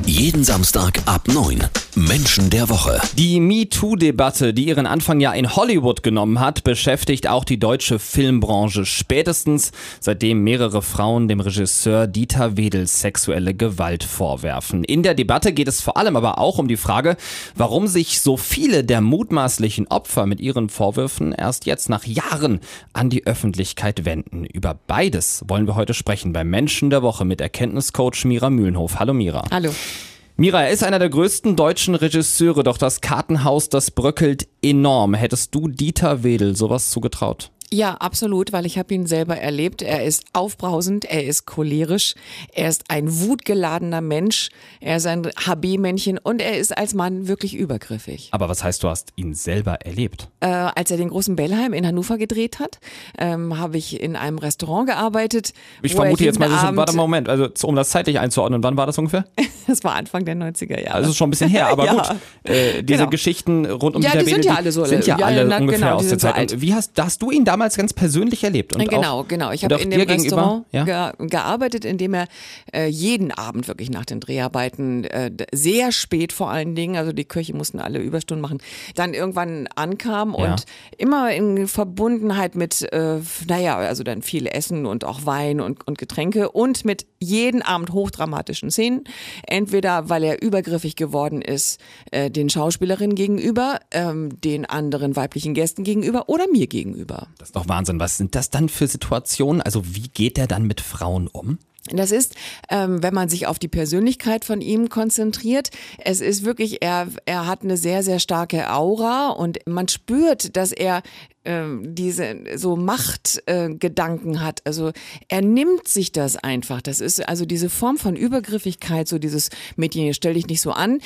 Jeden Samstag ab 9. Menschen der Woche. Die MeToo-Debatte, die ihren Anfang ja in Hollywood genommen hat, beschäftigt auch die deutsche Filmbranche. Spätestens seitdem mehrere Frauen dem Regisseur Dieter Wedel sexuelle Gewalt vorwerfen. In der Debatte geht es vor allem aber auch um die Frage, warum sich so viele der mutmaßlichen Opfer mit ihren Vorwürfen erst jetzt nach Jahren an die Öffentlichkeit wenden. Über beides wollen wir heute sprechen bei Menschen der Woche mit Erkenntniscoach Mira Mühlenhof. Hallo Mira. Hallo. Mira, er ist einer der größten deutschen Regisseure, doch das Kartenhaus, das bröckelt enorm. Hättest du Dieter Wedel sowas zugetraut? Ja, absolut, weil ich habe ihn selber erlebt. Er ist aufbrausend, er ist cholerisch, er ist ein wutgeladener Mensch, er ist ein HB-Männchen und er ist als Mann wirklich übergriffig. Aber was heißt, du hast ihn selber erlebt? Als er den großen Bellheim in Hannover gedreht hat, habe ich in einem Restaurant gearbeitet. Ich vermute jetzt mal, warte mal, Moment, also um das zeitlich einzuordnen, wann war das ungefähr? Das war Anfang der 90er Jahre. Also schon ein bisschen her, aber ja, gut. Diese Geschichten rund um Dieter Wedel, sind ja alle so. Sind ja alle ungefähr genau, aus der Zeit. Und wie hast du ihn damals ganz persönlich erlebt? Und genau. Ich habe in dem Restaurant gearbeitet, in dem er jeden Abend wirklich nach den Dreharbeiten, sehr spät vor allen Dingen, also die Köche mussten alle Überstunden machen, dann irgendwann ankam und immer in Verbundenheit mit, also dann viel Essen und auch Wein und Getränke und mit jeden Abend hochdramatischen Szenen. Entweder weil er übergriffig geworden ist, den Schauspielerinnen gegenüber, den anderen weiblichen Gästen gegenüber oder mir gegenüber. Das ist doch Wahnsinn. Was sind das dann für Situationen? Also wie geht er dann mit Frauen um? Das ist, wenn man sich auf die Persönlichkeit von ihm konzentriert, es ist wirklich, er hat eine sehr, sehr starke Aura und man spürt, dass er diese so Machtgedanken hat. Also er nimmt sich das einfach. Das ist also diese Form von Übergriffigkeit, so dieses Mädchen, stell dich nicht so an,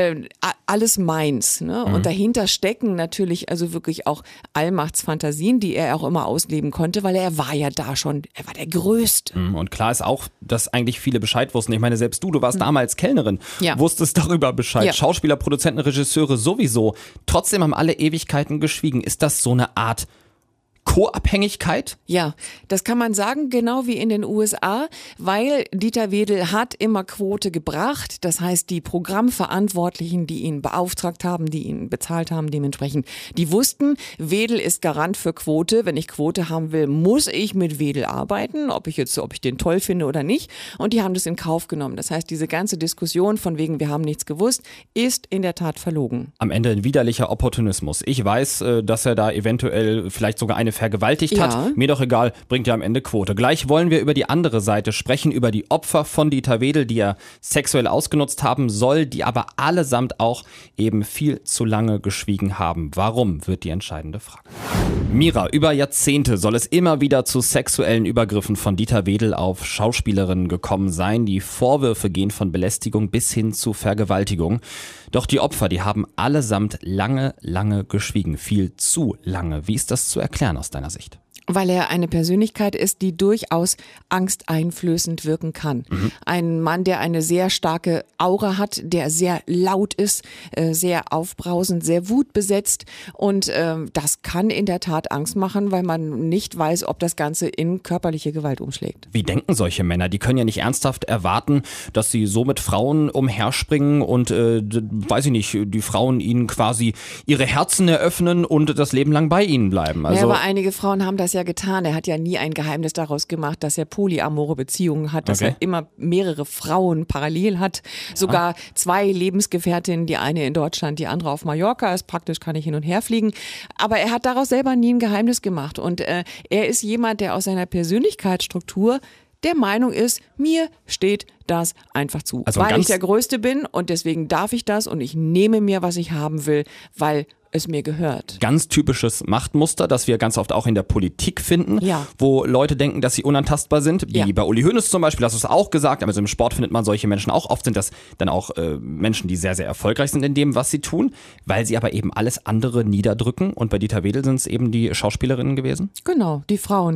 alles meins. Ne? Und dahinter stecken natürlich also wirklich auch Allmachtsfantasien, die er auch immer ausleben konnte, weil er war ja da schon, er war der Größte. Und klar ist auch, dass eigentlich viele Bescheid wussten. Ich meine, selbst du warst damals Kellnerin, wusstest darüber Bescheid. Ja. Schauspieler, Produzenten, Regisseure sowieso. Trotzdem haben alle Ewigkeiten geschwiegen. Ist das so eine Art Co-Abhängigkeit? Ja, das kann man sagen, genau wie in den USA, weil Dieter Wedel hat immer Quote gebracht. Das heißt, die Programmverantwortlichen, die ihn beauftragt haben, die ihn bezahlt haben, dementsprechend, die wussten, Wedel ist Garant für Quote. Wenn ich Quote haben will, muss ich mit Wedel arbeiten, ob ich den toll finde oder nicht. Und die haben das in Kauf genommen. Das heißt, diese ganze Diskussion von wegen, wir haben nichts gewusst, ist in der Tat verlogen. Am Ende ein widerlicher Opportunismus. Ich weiß, dass er da eventuell vielleicht sogar eine vergewaltigt hat. Mir doch egal, bringt ja am Ende Quote. Gleich wollen wir über die andere Seite sprechen, über die Opfer von Dieter Wedel, die er sexuell ausgenutzt haben soll, die aber allesamt auch eben viel zu lange geschwiegen haben. Warum, wird die entscheidende Frage. Mira, über Jahrzehnte soll es immer wieder zu sexuellen Übergriffen von Dieter Wedel auf Schauspielerinnen gekommen sein. Die Vorwürfe gehen von Belästigung bis hin zu Vergewaltigung. Doch die Opfer, die haben allesamt lange, lange geschwiegen. Viel zu lange. Wie ist das zu erklären aus deiner Sicht? Weil er eine Persönlichkeit ist, die durchaus angsteinflößend wirken kann. Ein Mann, der eine sehr starke Aura hat, der sehr laut ist, sehr aufbrausend, sehr wutbesetzt und das kann in der Tat Angst machen, weil man nicht weiß, ob das Ganze in körperliche Gewalt umschlägt. Wie denken solche Männer? Die können ja nicht ernsthaft erwarten, dass sie so mit Frauen umherspringen und, weiß ich nicht, die Frauen ihnen quasi ihre Herzen eröffnen und das Leben lang bei ihnen bleiben. Also, ja, aber einige Frauen haben das ja getan. Er hat ja nie ein Geheimnis daraus gemacht, dass er polyamore Beziehungen hat, dass er immer mehrere Frauen parallel hat. Sogar 2 Lebensgefährtinnen, die eine in Deutschland, die andere auf Mallorca ist. Praktisch kann ich hin und her fliegen. Aber er hat daraus selber nie ein Geheimnis gemacht. Und er ist jemand, der aus seiner Persönlichkeitsstruktur der Meinung ist, mir steht das einfach zu. Also weil ich der Größte bin und deswegen darf ich das und ich nehme mir, was ich haben will, weil es mir gehört. Ganz typisches Machtmuster, das wir ganz oft auch in der Politik finden, wo Leute denken, dass sie unantastbar sind, wie bei Uli Hoeneß zum Beispiel, hast du es auch gesagt, aber im Sport findet man solche Menschen auch. Oft sind das dann auch Menschen, die sehr, sehr erfolgreich sind in dem, was sie tun, weil sie aber eben alles andere niederdrücken und bei Dieter Wedel sind es eben die Schauspielerinnen gewesen? Genau, die Frauen.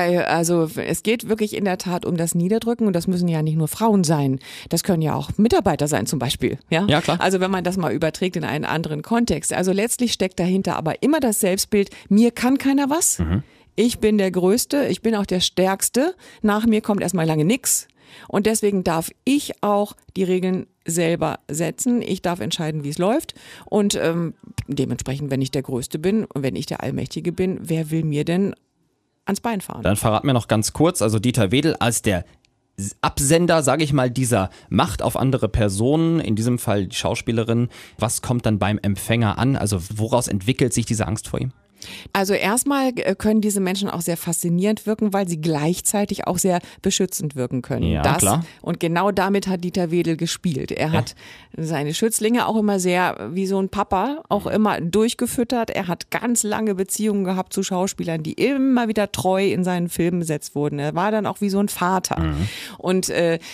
Also es geht wirklich in der Tat um das Niederdrücken und das müssen ja nicht nur Frauen sein, das können ja auch Mitarbeiter sein zum Beispiel. Ja, klar. Also wenn man das mal überträgt in einen anderen Kontext. Also letztlich steckt dahinter aber immer das Selbstbild, mir kann keiner was. Ich bin der Größte, ich bin auch der Stärkste. Nach mir kommt erstmal lange nix. Und deswegen darf ich auch die Regeln selber setzen. Ich darf entscheiden, wie es läuft. Und dementsprechend, wenn ich der Größte bin und wenn ich der Allmächtige bin, wer will mir denn ans Bein fahren? Dann verrat mir noch ganz kurz, also Dieter Wedel als der Absender, sage ich mal, dieser Macht auf andere Personen, in diesem Fall die Schauspielerin, was kommt dann beim Empfänger an? Also woraus entwickelt sich diese Angst vor ihm? Also erstmal können diese Menschen auch sehr faszinierend wirken, weil sie gleichzeitig auch sehr beschützend wirken können. Ja, klar. Und genau damit hat Dieter Wedel gespielt. Er hat seine Schützlinge auch immer sehr, wie so ein Papa, auch immer durchgefüttert. Er hat ganz lange Beziehungen gehabt zu Schauspielern, die immer wieder treu in seinen Filmen besetzt wurden. Er war dann auch wie so ein Vater. Und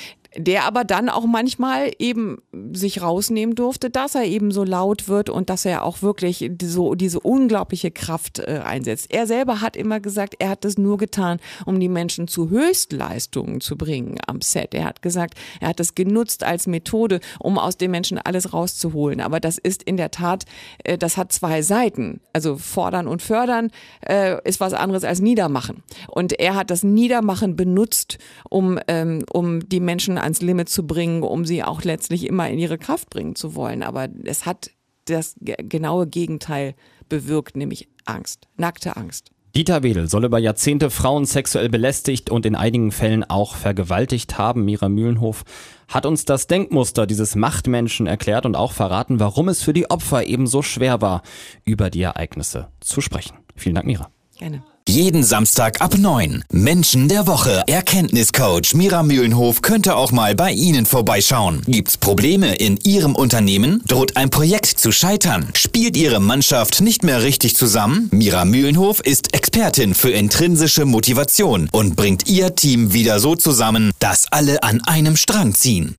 der aber dann auch manchmal eben sich rausnehmen durfte, dass er eben so laut wird und dass er auch wirklich so diese unglaubliche Kraft einsetzt. Er selber hat immer gesagt, er hat das nur getan, um die Menschen zu Höchstleistungen zu bringen am Set. Er hat gesagt, er hat das genutzt als Methode, um aus den Menschen alles rauszuholen. Aber das ist in der Tat, das hat zwei Seiten. Also fordern und fördern ist was anderes als niedermachen. Und er hat das Niedermachen benutzt, um die Menschen ans Limit zu bringen, um sie auch letztlich immer in ihre Kraft bringen zu wollen. Aber es hat das genaue Gegenteil bewirkt, nämlich Angst, nackte Angst. Dieter Wedel soll über Jahrzehnte Frauen sexuell belästigt und in einigen Fällen auch vergewaltigt haben. Mira Mühlenhof hat uns das Denkmuster dieses Machtmenschen erklärt und auch verraten, warum es für die Opfer eben so schwer war, über die Ereignisse zu sprechen. Vielen Dank, Mira. Gerne. Jeden Samstag ab 9. Menschen der Woche. Erkenntniscoach Mira Mühlenhof könnte auch mal bei Ihnen vorbeischauen. Gibt's Probleme in Ihrem Unternehmen? Droht ein Projekt zu scheitern? Spielt Ihre Mannschaft nicht mehr richtig zusammen? Mira Mühlenhof ist Expertin für intrinsische Motivation und bringt Ihr Team wieder so zusammen, dass alle an einem Strang ziehen.